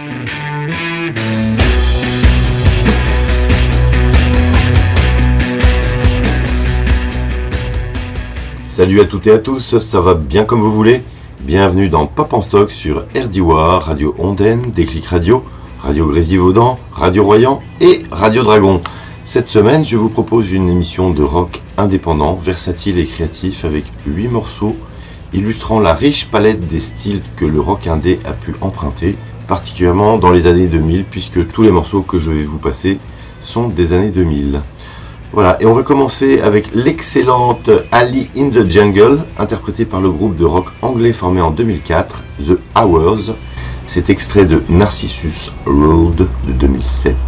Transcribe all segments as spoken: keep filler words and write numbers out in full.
Salut à toutes et à tous, ça va bien comme vous voulez? Bienvenue dans Pop en Stock sur R D W A, Radio Ondaine, Déclic Radio, Radio Grésivaudan, Radio Royan et Radio Dragon. Cette semaine, je vous propose une émission de rock indépendant, versatile et créatif avec huit morceaux illustrant la riche palette des styles que le rock indé a pu emprunter, particulièrement dans les années deux mille, puisque tous les morceaux que je vais vous passer sont des années deux mille. Voilà, et on va commencer avec l'excellente Ali in the Jungle, interprétée par le groupe de rock anglais formé en deux mille quatre, The Hours. C'est extrait de Narcissus Road de deux mille sept.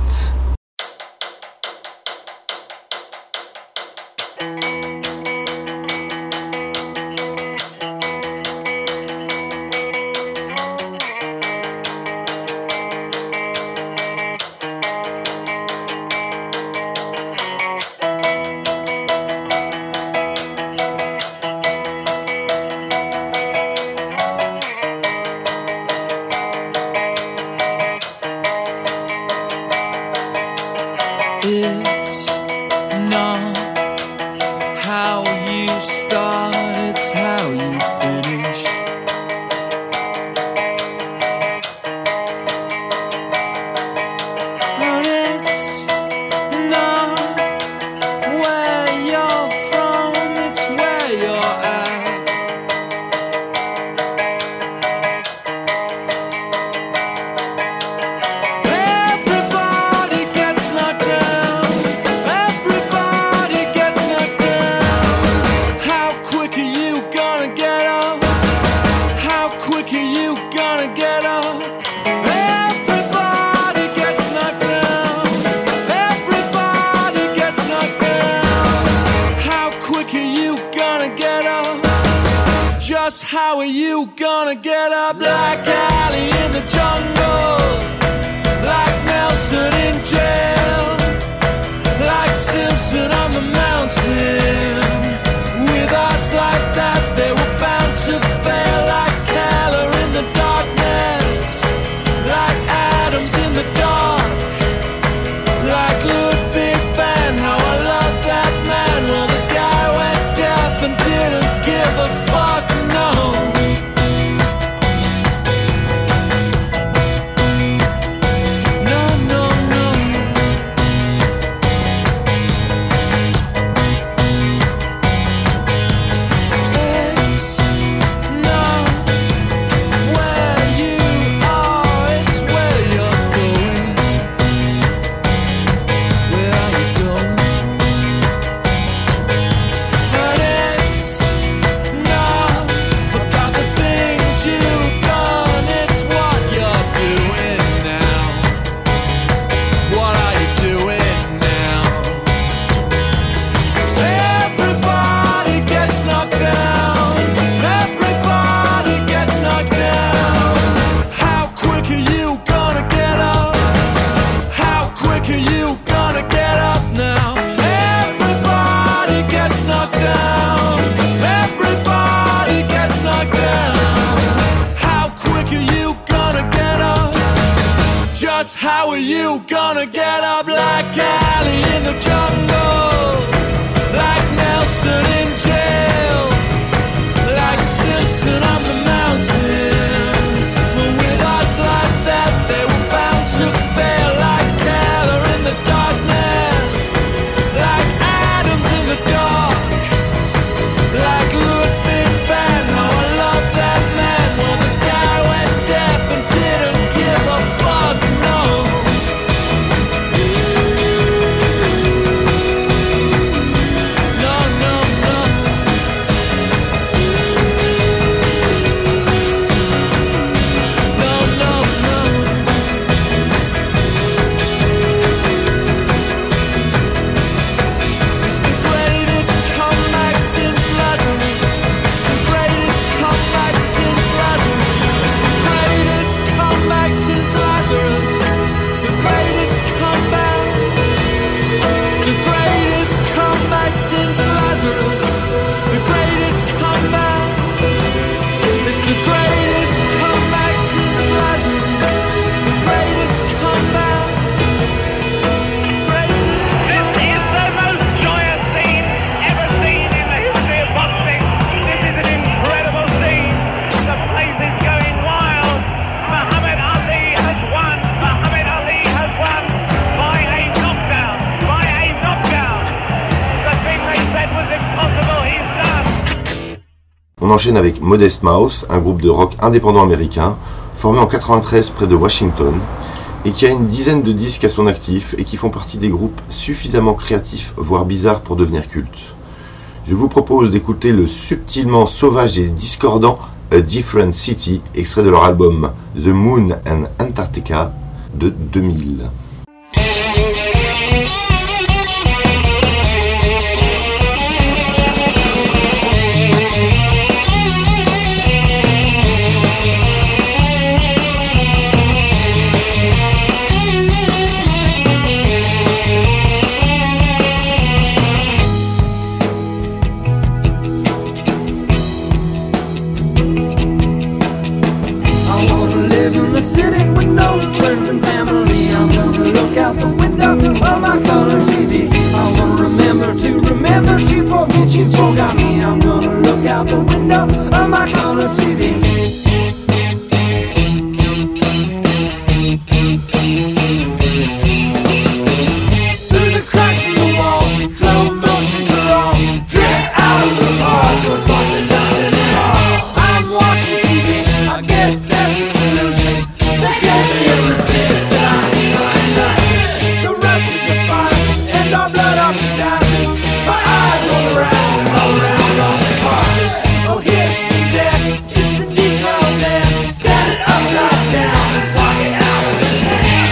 On enchaîne avec Modest Mouse, un groupe de rock indépendant américain, formé en quatre-vingt-treize près de Washington, et qui a une dizaine de disques à son actif et qui font partie des groupes suffisamment créatifs, voire bizarres pour devenir cultes. Je vous propose d'écouter le subtilement sauvage et discordant A Different City, extrait de leur album The Moon and Antarctica de deux mille. You forgot me, I'm gonna look out the window of my color T V. Through the cracks in the wall, slow motion crawl, drift out of the bar, so it's watching nothing at all. I'm watching T V, I guess that's the solution. They gave me a receipt that said I need right now. So rusted the fire, and our blood oxidizes, my eyes all around. Oh, here and there, it's the decal man, standing upside down and talking out of his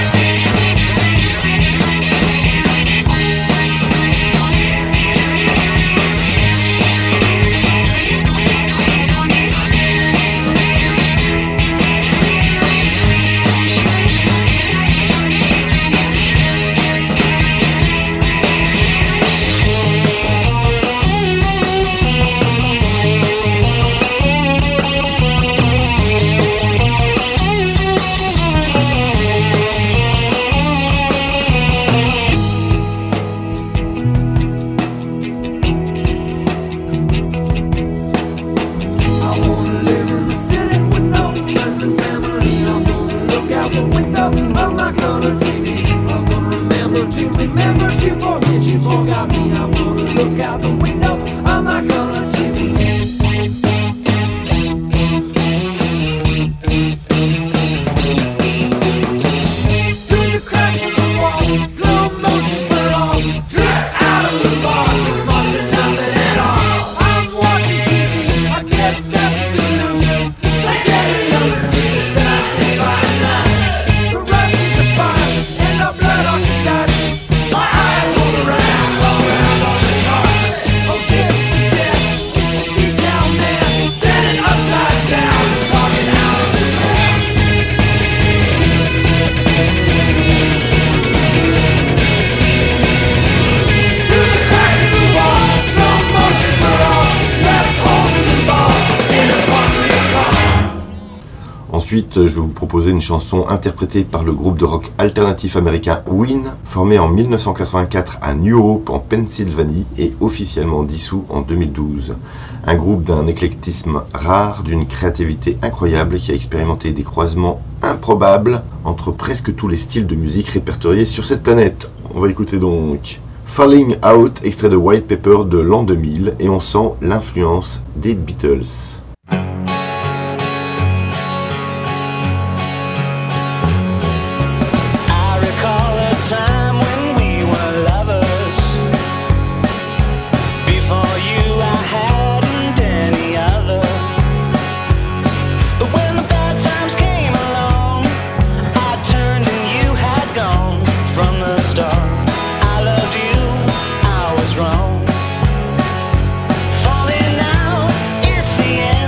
Ensuite, je vais vous proposer une chanson interprétée par le groupe de rock alternatif américain Ween, formé en dix-neuf cent quatre-vingt-quatre à New Hope en Pennsylvanie et officiellement dissous en deux mille douze. Un groupe d'un éclectisme rare, d'une créativité incroyable qui a expérimenté des croisements improbables entre presque tous les styles de musique répertoriés sur cette planète. On va écouter donc Falling Out, extrait de White Pepper de l'an deux mille, et on sent l'influence des Beatles. Falling out, it's the end.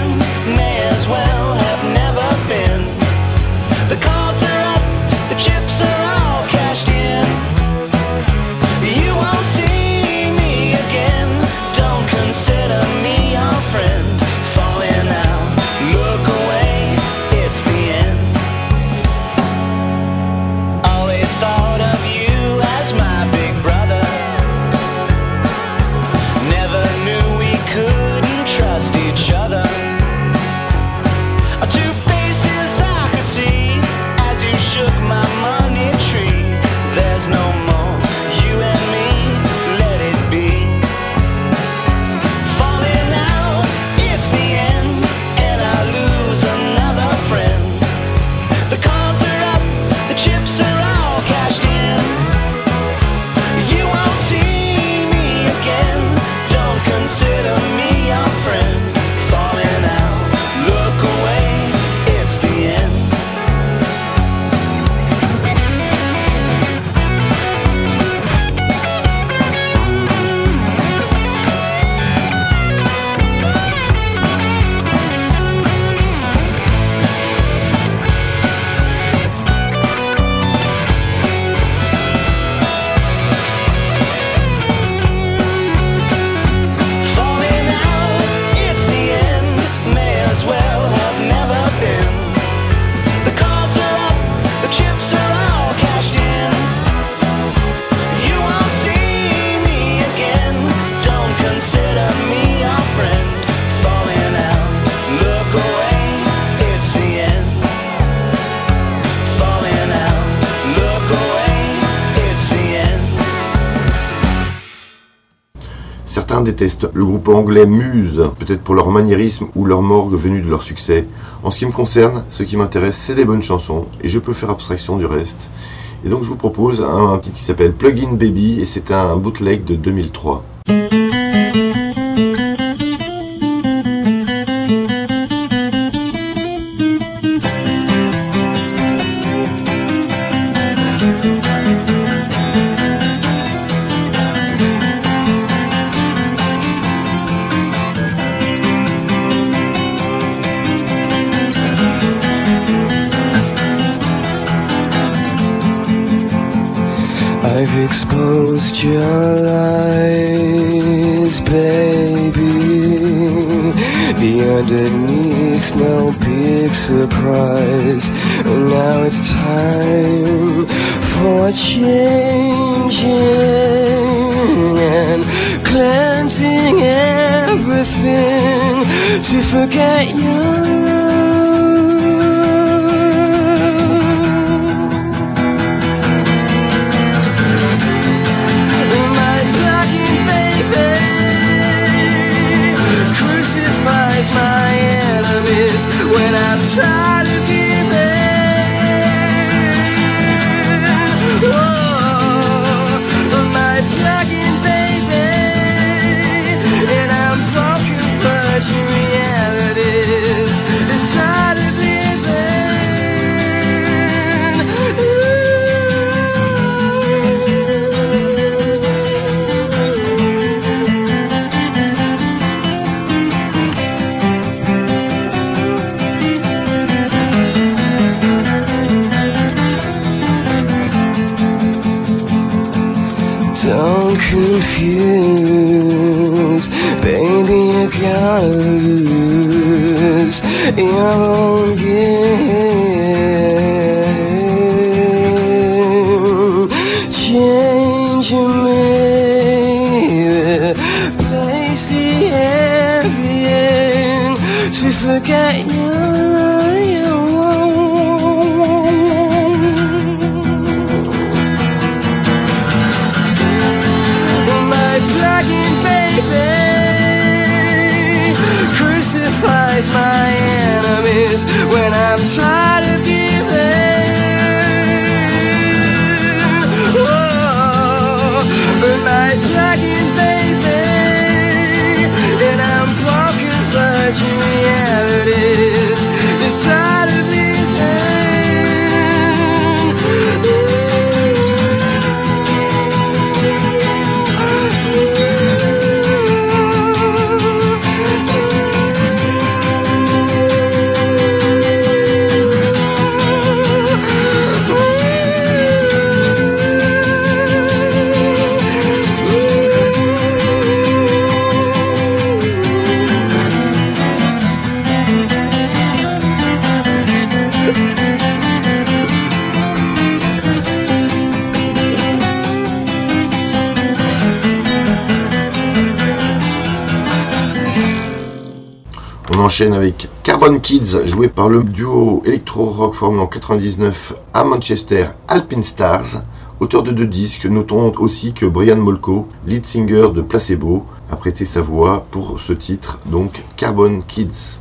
certains détestent le groupe anglais Muse, peut-être pour leur maniérisme ou leur morgue venue de leur succès. En ce qui me concerne, ce qui m'intéresse, c'est des bonnes chansons, et je peux faire abstraction du reste. Et donc je vous propose un titre qui s'appelle Plug-in Baby, et c'est un bootleg de deux mille trois. I've exposed your lies, baby. The underneath, no big surprise. And now it's time for changing and cleansing everything to forget your my enemies when I'm tired of giving. Oh, my plug-in baby, and I'm broken virgin realities. It's tired of don't confuse, baby, you gotta lose your own game. Change your maybe, place the heavy in to forget your, your crucifies my enemies when I'm tired of giving. Oh, my plug-in baby, and I'm broken virgin realities. It's tired of On enchaîne avec Carbon Kids, joué par le duo électro-rock formé en quatre-vingt-dix-neuf à Manchester, Alpine Stars. Auteur de deux disques, notons aussi que Brian Molko, lead singer de Placebo, a prêté sa voix pour ce titre, donc Carbon Kids.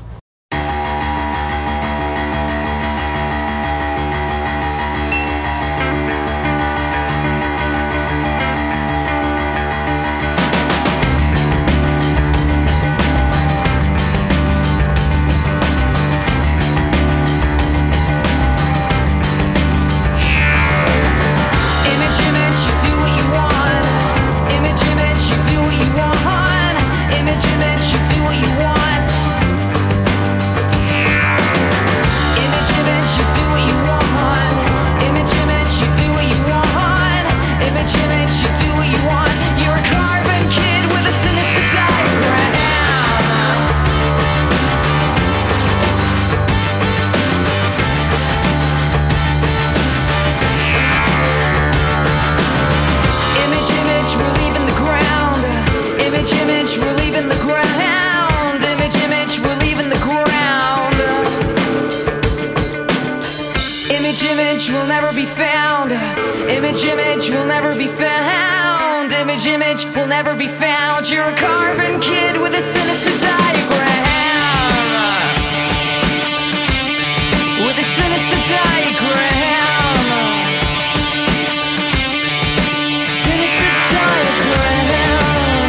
Image, image will never be found. Image, image will never be found. sound. Image, image will never be found. You're a carbon kid with a sinister diagram. With a sinister diagram. Sinister diagram.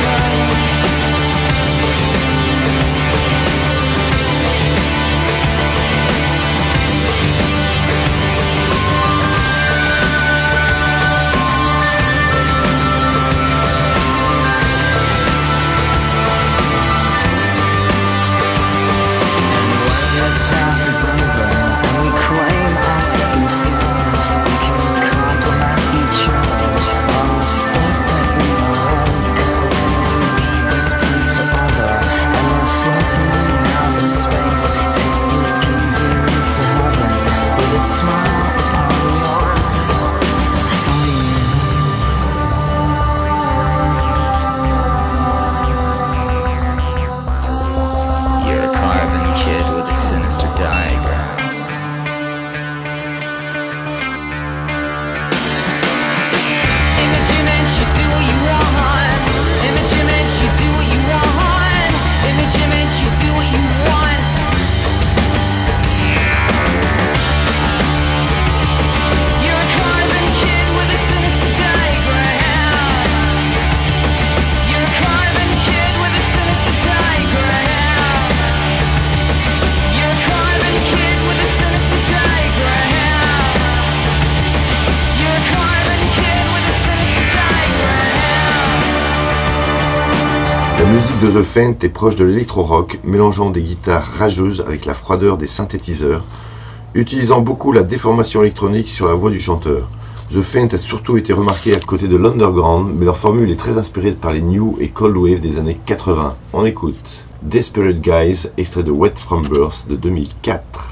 La musique de The Faint est proche de l'électro-rock, mélangeant des guitares rageuses avec la froideur des synthétiseurs, utilisant beaucoup la déformation électronique sur la voix du chanteur. The Faint a surtout été remarqué à côté de l'underground, mais leur formule est très inspirée par les new et cold wave des années quatre-vingts. On écoute Desperate Guys, extrait de Wet From Birth de deux mille quatre.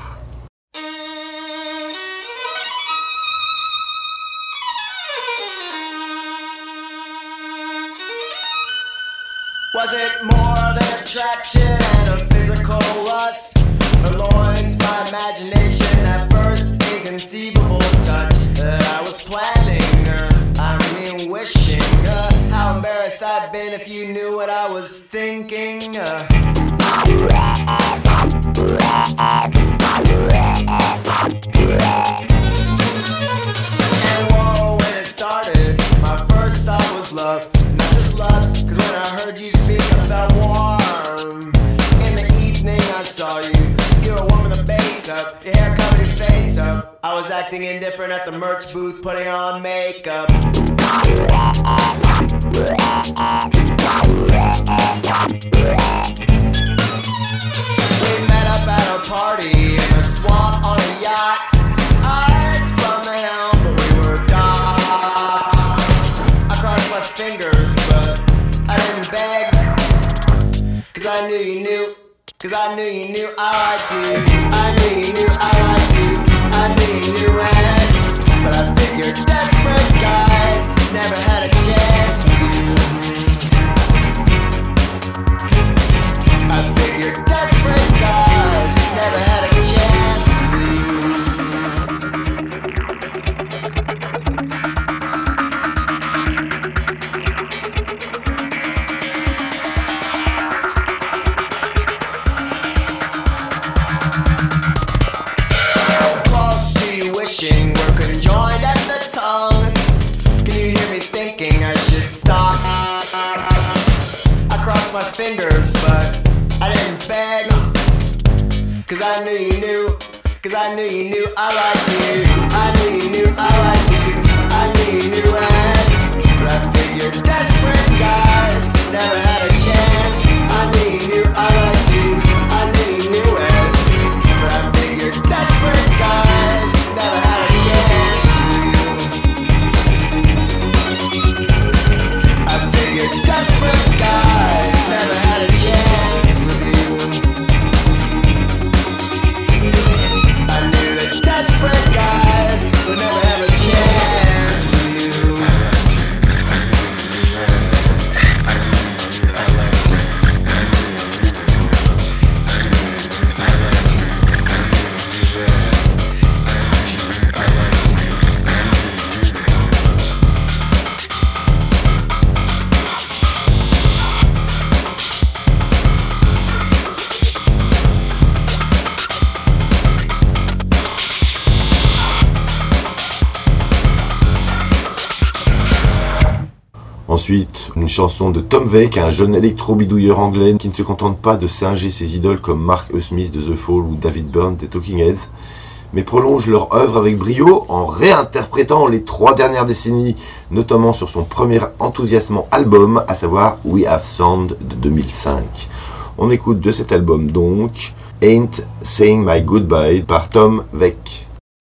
Was it more of an attraction and a physical lust? Or loins by imagination at first inconceivable touch that I was planning, uh, I mean wishing, uh, how embarrassed I'd been if you knew what I was thinking, uh. And whoa, when it started, my first thought was love. Not just lust, cause when I heard you speak I felt warm. In the evening I saw you, you were warming the bass up, your hair covered your face up. I was acting indifferent at the merch booth, putting on makeup. We met up at a party in a swamp on a yacht. Eyes from the helm, but we were docked. I crossed my fingers, but I didn't beg, cause I knew you knew, cause I knew you knew I liked you. I knew you knew I liked you, I knew you knew it. But I figured desperate guys never had a chance with you. I figured desperate guys never had a chance with you. Close to you wishing we're conjoined at the tongue. Can you hear me thinking I should stop? I crossed my fingers but I didn't beg, cause I knew you knew, cause I knew you knew I liked you. I knew you knew I liked you, I knew you knew it. But I figured desperate guys never had a chance. I knew you knew I liked you, I knew you knew it. But I figured desperate guys never had a chance with you. I figured desperate guys never had a chance with you. I knew that desperate guys would never ensuite une chanson de Tom Vake, un jeune électro-bidouilleur anglais qui ne se contente pas de singer ses idoles comme Mark E. Smith de The Fall ou David Byrne des Talking Heads, mais prolonge leur œuvre avec brio en réinterprétant les trois dernières décennies, notamment sur son premier enthousiasmant album, à savoir We Have Sound de deux mille cinq. On écoute de cet album donc Ain't Saying My Goodbye par Tom Vake.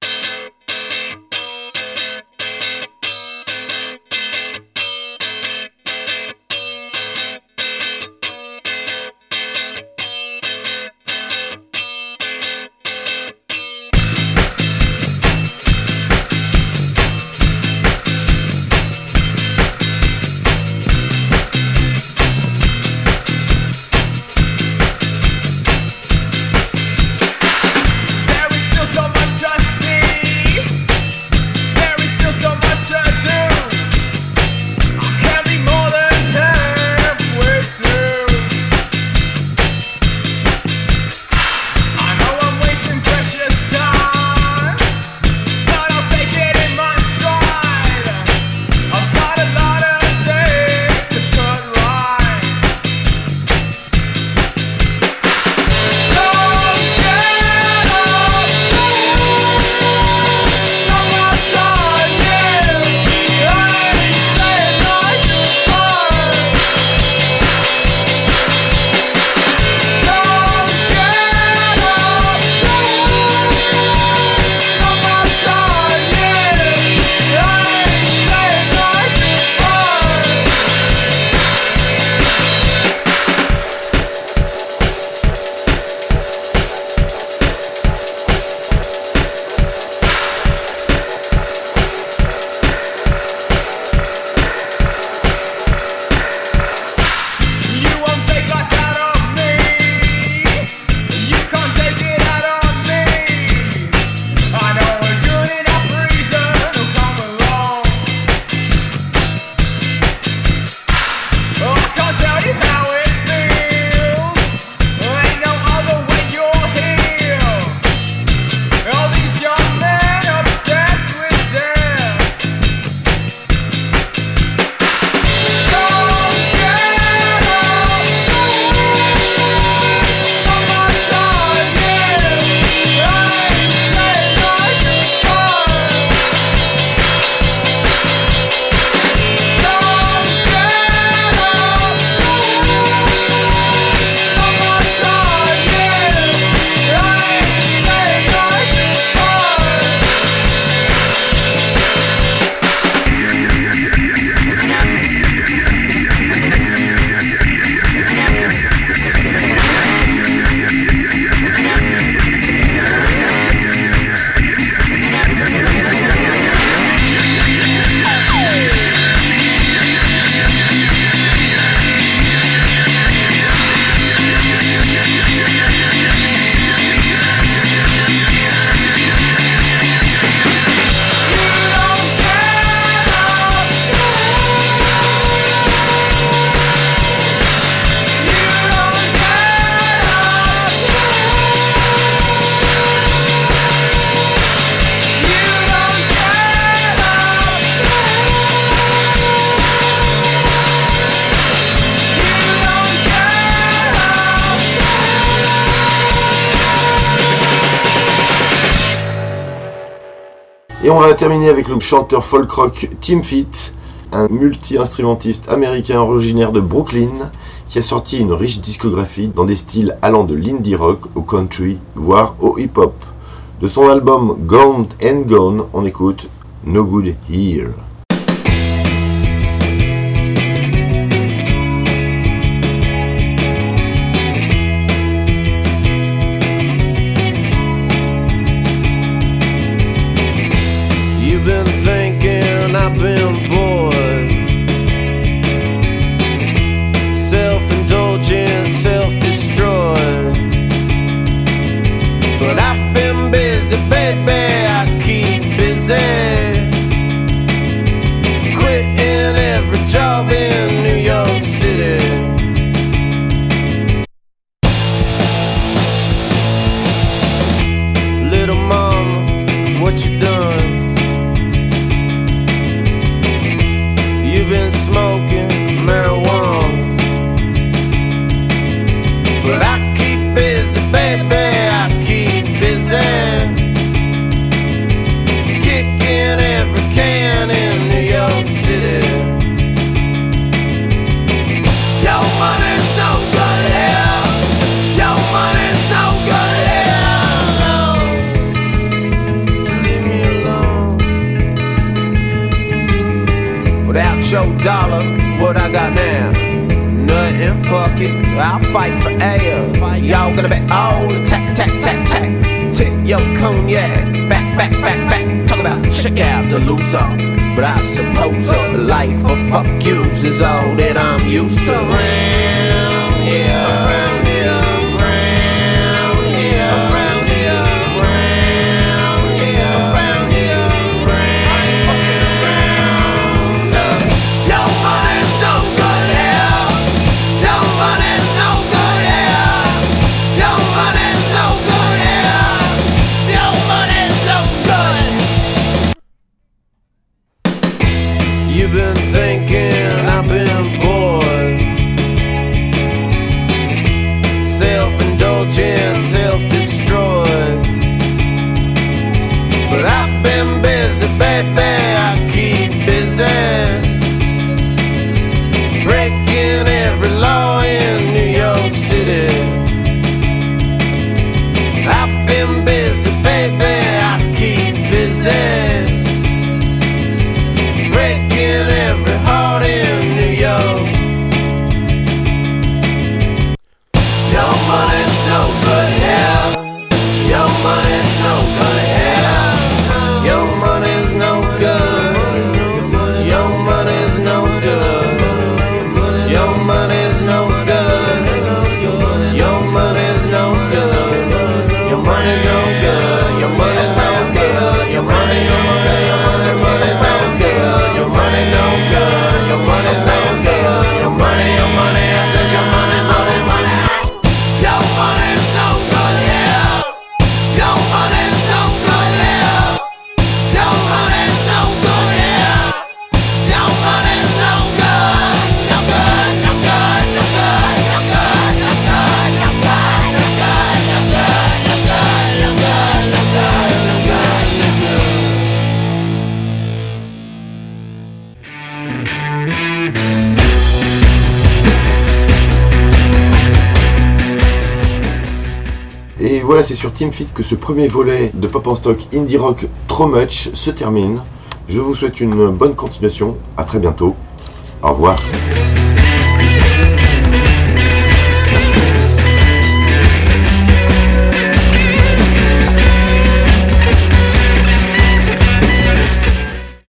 Et on va terminer avec le chanteur folk rock Tim Fit, un multi-instrumentiste américain originaire de Brooklyn qui a sorti une riche discographie dans des styles allant de l'indie rock au country, voire au hip-hop. De son album Gone and Gone, on écoute No Good Here. I've been bored, self-indulgent, self-destroyed. But I've been busy, baby, I keep busy. Quitting every job in New York City. Little mama, what you done? Without your dollar, what I got now? Nothing, fuck it, I'll fight for air. Y'all gonna bet all the tack, tack, tack, tack. Tip your cognac, back, back, back, back. Talk about check out the loser. But I suppose a life of fuck yous is all that I'm used to. Around here, around here, around here, around here, around here, around here, around up. Your money's no good here. Your money's no good here. Your money's no good here. Your money's no good. You've been thinking I've been bored, self-indulgent, self-destroyed. But I've been busy, baby, I keep busy, breaking every law in New York City. I've been busy, baby, I keep busy, breaking every heart in New York. Your money's no good here. Your money's no good here. Your money's no good. Your money's no good. Your money's no good. Your money's no good. Your money's no good. Your money's no good. Your money, your money, your money, money no good. Your money no good. Your money's no good. Your money, your money, I said your money, money, money. Your money's no good here. Your money's no good here. Your money's no good here. Your money's no good. No good, no good, no good, no good, no good, no good, no good, no good, no good, no good, no good, no good, no good. Et voilà, c'est sur Team Fit que ce premier volet de Pop en Stock Indie Rock Trop Much se termine. Je vous souhaite une bonne continuation. À très bientôt. Au revoir.